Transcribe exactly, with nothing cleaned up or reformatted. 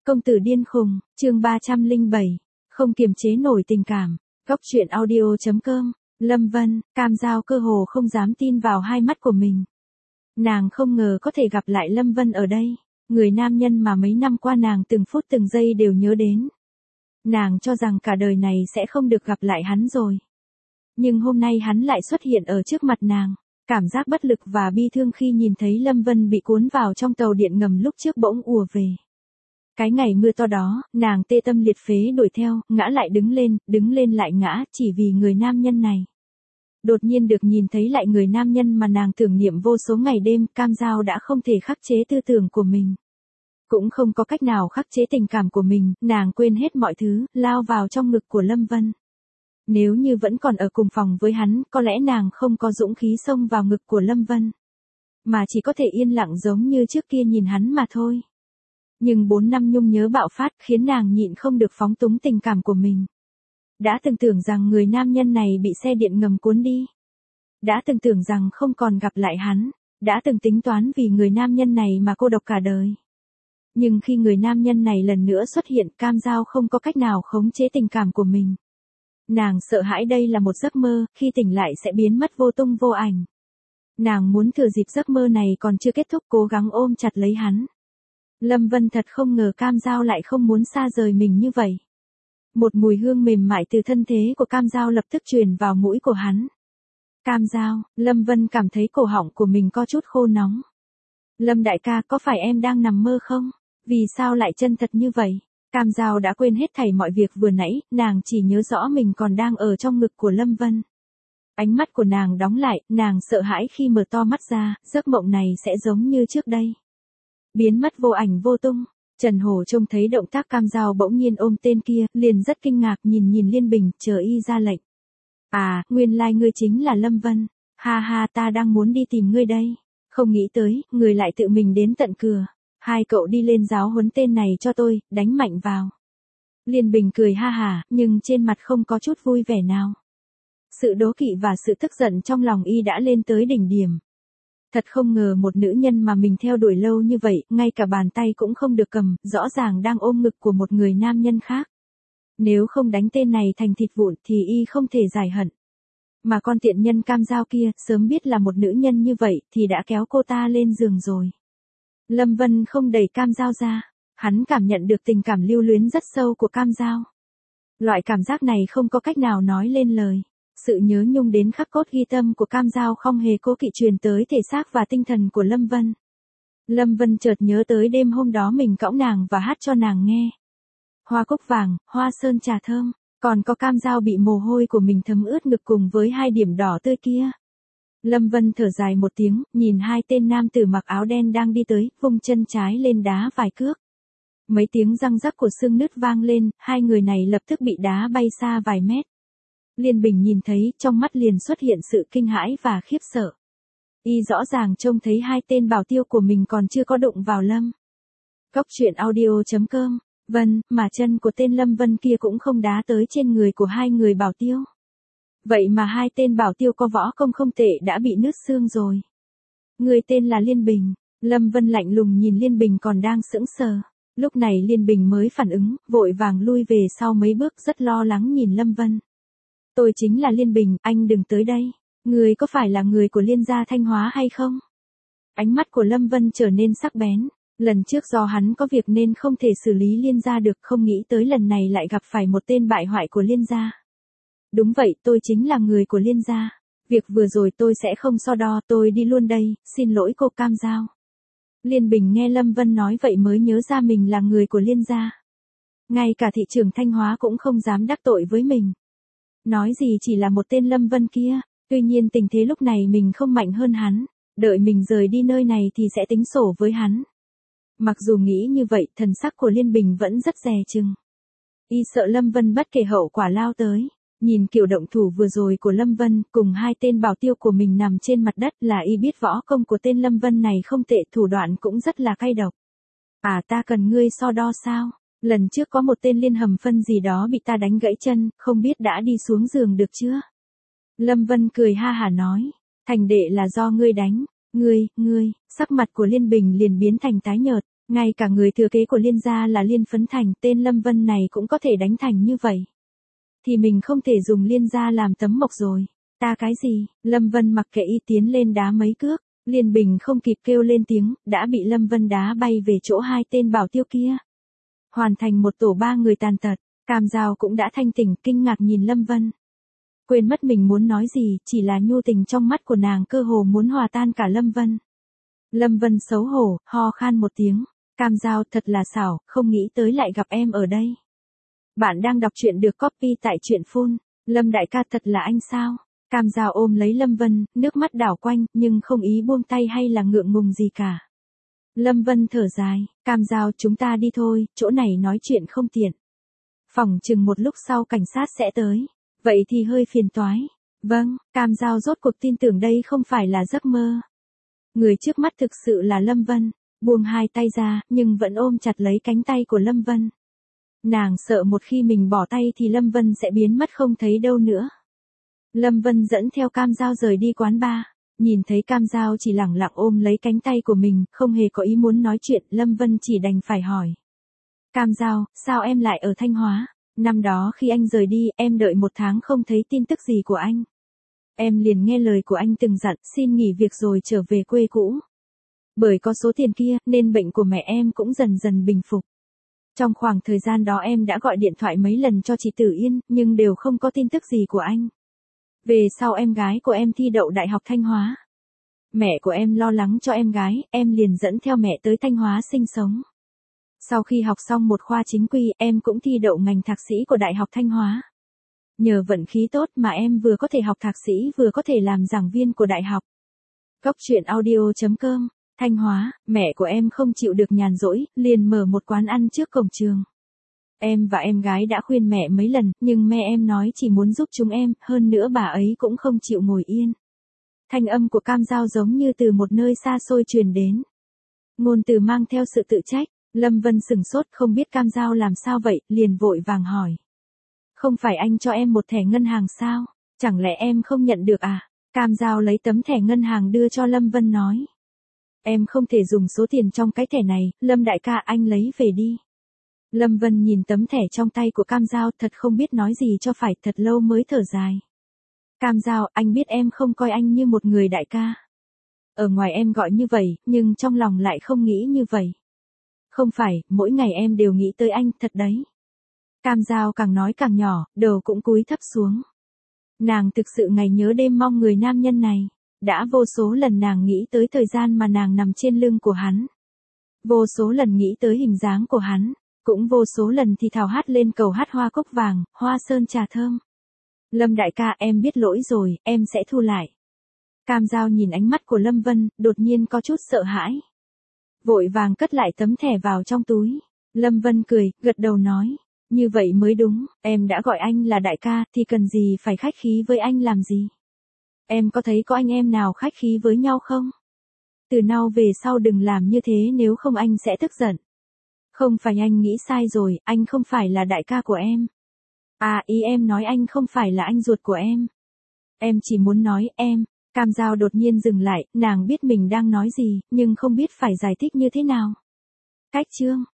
Công tử điên khùng, chương ba trăm lẻ bảy, không kiềm chế nổi tình cảm. Góc truyện audio chấm com, Lâm Vân, Cam Giao cơ hồ không dám tin vào hai mắt của mình. Nàng không ngờ có thể gặp lại Lâm Vân ở đây, người nam nhân mà mấy năm qua nàng từng phút từng giây đều nhớ đến. Nàng cho rằng cả đời này sẽ không được gặp lại hắn rồi. Nhưng hôm nay hắn lại xuất hiện ở trước mặt nàng, cảm giác bất lực và bi thương khi nhìn thấy Lâm Vân bị cuốn vào trong tàu điện ngầm lúc trước bỗng ùa về. Cái ngày mưa to đó, nàng tê tâm liệt phế đuổi theo, ngã lại đứng lên, đứng lên lại ngã, chỉ vì người nam nhân này. Đột nhiên được nhìn thấy lại người nam nhân mà nàng tưởng niệm vô số ngày đêm, Cam Giao đã không thể khắc chế tư tưởng của mình. Cũng không có cách nào khắc chế tình cảm của mình, nàng quên hết mọi thứ, lao vào trong ngực của Lâm Vân. Nếu như vẫn còn ở cùng phòng với hắn, có lẽ nàng không có dũng khí xông vào ngực của Lâm Vân. Mà chỉ có thể yên lặng giống như trước kia nhìn hắn mà thôi. Nhưng bốn năm nhung nhớ bạo phát khiến nàng nhịn không được phóng túng tình cảm của mình. Đã từng tưởng rằng người nam nhân này bị xe điện ngầm cuốn đi. Đã từng tưởng rằng không còn gặp lại hắn. Đã từng tính toán vì người nam nhân này mà cô độc cả đời. Nhưng khi người nam nhân này lần nữa xuất hiện, Cam Giao không có cách nào khống chế tình cảm của mình. Nàng sợ hãi đây là một giấc mơ, khi tỉnh lại sẽ biến mất vô tung vô ảnh. Nàng muốn thừa dịp giấc mơ này còn chưa kết thúc cố gắng ôm chặt lấy hắn. Lâm Vân thật không ngờ Cam Giao lại không muốn xa rời mình như vậy. Một mùi hương mềm mại từ thân thế của Cam Giao lập tức truyền vào mũi của hắn. Cam Giao, Lâm Vân cảm thấy cổ họng của mình có chút khô nóng. Lâm đại ca, có phải em đang nằm mơ không? Vì sao lại chân thật như vậy? Cam Giao đã quên hết thảy mọi việc vừa nãy, nàng chỉ nhớ rõ mình còn đang ở trong ngực của Lâm Vân. Ánh mắt của nàng đóng lại, nàng sợ hãi khi mở to mắt ra, giấc mộng này sẽ giống như trước đây. Biến mất vô ảnh vô tung. Trần Hổ trông thấy động tác Cam Giao bỗng nhiên ôm tên kia, liền rất kinh ngạc nhìn nhìn Liên Bình, chờ y ra lệnh. À, nguyên lai like ngươi chính là Lâm Vân. Ha ha, ta đang muốn đi tìm ngươi đây. Không nghĩ tới, người lại tự mình đến tận cửa. Hai cậu đi lên giáo huấn tên này cho tôi, đánh mạnh vào. Liên Bình cười ha hả, nhưng trên mặt không có chút vui vẻ nào. Sự đố kỵ và sự tức giận trong lòng y đã lên tới đỉnh điểm. Thật không ngờ một nữ nhân mà mình theo đuổi lâu như vậy, ngay cả bàn tay cũng không được cầm, rõ ràng đang ôm ngực của một người nam nhân khác. Nếu không đánh tên này thành thịt vụn thì y không thể giải hận. Mà con tiện nhân Cam Giao kia, sớm biết là một nữ nhân như vậy, thì đã kéo cô ta lên giường rồi. Lâm Vân không đẩy Cam Giao ra, hắn cảm nhận được tình cảm lưu luyến rất sâu của Cam Giao. Loại cảm giác này không có cách nào nói lên lời. Sự nhớ nhung đến khắc cốt ghi tâm của Cam Giao không hề cố kỵ truyền tới thể xác và tinh thần của Lâm Vân. Lâm Vân chợt nhớ tới đêm hôm đó mình cõng nàng và hát cho nàng nghe. Hoa cúc vàng, hoa sơn trà thơm, còn có Cam Giao bị mồ hôi của mình thấm ướt ngực cùng với hai điểm đỏ tươi kia. Lâm Vân thở dài một tiếng, nhìn hai tên nam tử mặc áo đen đang đi tới, vung chân trái lên đá vài cước. Mấy tiếng răng rắc của xương nứt vang lên, hai người này lập tức bị đá bay xa vài mét. Liên Bình nhìn thấy, trong mắt liền xuất hiện sự kinh hãi và khiếp sợ. Y rõ ràng trông thấy hai tên bảo tiêu của mình còn chưa có đụng vào Lâm. Góc truyện audio chấm com, Vân, mà chân của tên Lâm Vân kia cũng không đá tới trên người của hai người bảo tiêu. Vậy mà hai tên bảo tiêu có võ công không tệ đã bị nứt xương rồi. Người tên là Liên Bình. Lâm Vân lạnh lùng nhìn Liên Bình còn đang sững sờ. Lúc này Liên Bình mới phản ứng, vội vàng lui về sau mấy bước rất lo lắng nhìn Lâm Vân. Tôi chính là Liên Bình, anh đừng tới đây. Người có phải là người của Liên gia Thanh Hóa hay không? Ánh mắt của Lâm Vân trở nên sắc bén. Lần trước do hắn có việc nên không thể xử lý Liên gia được, không nghĩ tới lần này lại gặp phải một tên bại hoại của Liên gia. Đúng vậy, tôi chính là người của Liên gia. Việc vừa rồi tôi sẽ không so đo, tôi đi luôn đây, xin lỗi cô Cam Giao. Liên Bình nghe Lâm Vân nói vậy mới nhớ ra mình là người của Liên gia. Ngay cả thị trưởng Thanh Hóa cũng không dám đắc tội với mình. Nói gì chỉ là một tên Lâm Vân kia, tuy nhiên tình thế lúc này mình không mạnh hơn hắn, đợi mình rời đi nơi này thì sẽ tính sổ với hắn. Mặc dù nghĩ như vậy, thần sắc của Liên Bình vẫn rất dè chừng. Y sợ Lâm Vân bất kể hậu quả lao tới, nhìn kiểu động thủ vừa rồi của Lâm Vân cùng hai tên bảo tiêu của mình nằm trên mặt đất là y biết võ công của tên Lâm Vân này không tệ, thủ đoạn cũng rất là cay độc. À, ta cần ngươi so đo sao? Lần trước có một tên Liên Hầm Phân gì đó bị ta đánh gãy chân, không biết đã đi xuống giường được chưa? Lâm Vân cười ha hả nói, thành đệ là do ngươi đánh, ngươi, ngươi, sắc mặt của Liên Bình liền biến thành tái nhợt, Ngay cả người thừa kế của Liên gia là Liên Phấn Thành, tên Lâm Vân này cũng có thể đánh thành như vậy. Thì mình không thể dùng Liên gia làm tấm mộc rồi. Ta cái gì? Lâm Vân mặc kệ y tiến lên đá mấy cước. Liên Bình không kịp kêu lên tiếng, đã bị Lâm Vân đá bay về chỗ hai tên bảo tiêu kia. Hoàn thành một tổ ba người tàn tật, Cam Giao cũng đã thanh tỉnh, kinh ngạc nhìn Lâm Vân. Quên mất mình muốn nói gì, chỉ là nhu tình trong mắt của nàng cơ hồ muốn hòa tan cả Lâm Vân. Lâm Vân xấu hổ, ho khan một tiếng. Cam Giao thật là xảo, không nghĩ tới lại gặp em ở đây. Bạn đang đọc truyện được copy tại truyện phun. Lâm đại ca thật là anh sao? Cam Giao ôm lấy Lâm Vân, nước mắt đảo quanh, nhưng không ý buông tay hay là ngượng ngùng gì cả. Lâm Vân thở dài, Cam Giao chúng ta đi thôi, chỗ này nói chuyện không tiện. Phỏng chừng một lúc sau cảnh sát sẽ tới. Vậy thì hơi phiền toái. Vâng, Cam Giao rốt cuộc tin tưởng đây không phải là giấc mơ. Người trước mắt thực sự là Lâm Vân. Buông hai tay ra, nhưng vẫn ôm chặt lấy cánh tay của Lâm Vân. Nàng sợ một khi mình bỏ tay thì Lâm Vân sẽ biến mất không thấy đâu nữa. Lâm Vân dẫn theo Cam Giao rời đi quán bar. Nhìn thấy Cam Giao chỉ lẳng lặng ôm lấy cánh tay của mình, không hề có ý muốn nói chuyện, Lâm Vân chỉ đành phải hỏi. Cam Giao, sao em lại ở Thanh Hóa? Năm đó khi anh rời đi, em đợi một tháng không thấy tin tức gì của anh. Em liền nghe lời của anh từng dặn, xin nghỉ việc rồi trở về quê cũ. Bởi có số tiền kia, nên bệnh của mẹ em cũng dần dần bình phục. Trong khoảng thời gian đó em đã gọi điện thoại mấy lần cho chị Tử Yên, nhưng đều không có tin tức gì của anh. Về sau em gái của em thi đậu Đại học Thanh Hóa. Mẹ của em lo lắng cho em gái, em liền dẫn theo mẹ tới Thanh Hóa sinh sống. Sau khi học xong một khoa chính quy, em cũng thi đậu ngành thạc sĩ của Đại học Thanh Hóa. Nhờ vận khí tốt mà em vừa có thể học thạc sĩ vừa có thể làm giảng viên của đại học. Góc truyện audio chấm com, Thanh Hóa, mẹ của em không chịu được nhàn rỗi, liền mở một quán ăn trước cổng trường. Em và em gái đã khuyên mẹ mấy lần, nhưng mẹ em nói chỉ muốn giúp chúng em, hơn nữa bà ấy cũng không chịu ngồi yên. Thanh âm của Cam Giao giống như từ một nơi xa xôi truyền đến. Ngôn từ mang theo sự tự trách, Lâm Vân sửng sốt không biết Cam Giao làm sao vậy, liền vội vàng hỏi. Không phải anh cho em một thẻ ngân hàng sao? Chẳng lẽ em không nhận được à? Cam Giao lấy tấm thẻ ngân hàng đưa cho Lâm Vân nói. Em không thể dùng số tiền trong cái thẻ này, Lâm đại ca anh lấy về đi. Lâm Vân nhìn tấm thẻ trong tay của Cam Giao thật không biết nói gì cho phải, thật lâu mới thở dài. Cam Giao, anh biết em không coi anh như một người đại ca. Ở ngoài em gọi như vậy, nhưng trong lòng lại không nghĩ như vậy. Không phải, mỗi ngày em đều nghĩ tới anh, thật đấy. Cam Giao càng nói càng nhỏ, đầu cũng cúi thấp xuống. Nàng thực sự ngày nhớ đêm mong người nam nhân này. Đã vô số lần nàng nghĩ tới thời gian mà nàng nằm trên lưng của hắn. Vô số lần nghĩ tới hình dáng của hắn. Cũng vô số lần thì thào hát lên cầu hát hoa cốc vàng, hoa sơn trà thơm. Lâm đại ca em biết lỗi rồi, em sẽ thu lại. Cam Giao nhìn ánh mắt của Lâm Vân, đột nhiên có chút sợ hãi. Vội vàng cất lại tấm thẻ vào trong túi. Lâm Vân cười, gật đầu nói. Như vậy mới đúng, em đã gọi anh là đại ca thì cần gì phải khách khí với anh làm gì. Em có thấy có anh em nào khách khí với nhau không? Từ now về sau đừng làm như thế nếu không anh sẽ tức giận. Không phải anh nghĩ sai rồi, anh không phải là đại ca của em. À ý em nói anh không phải là anh ruột của em. Em chỉ muốn nói em. Cam Giao đột nhiên dừng lại, nàng biết mình đang nói gì, nhưng không biết phải giải thích như thế nào. Cách chương.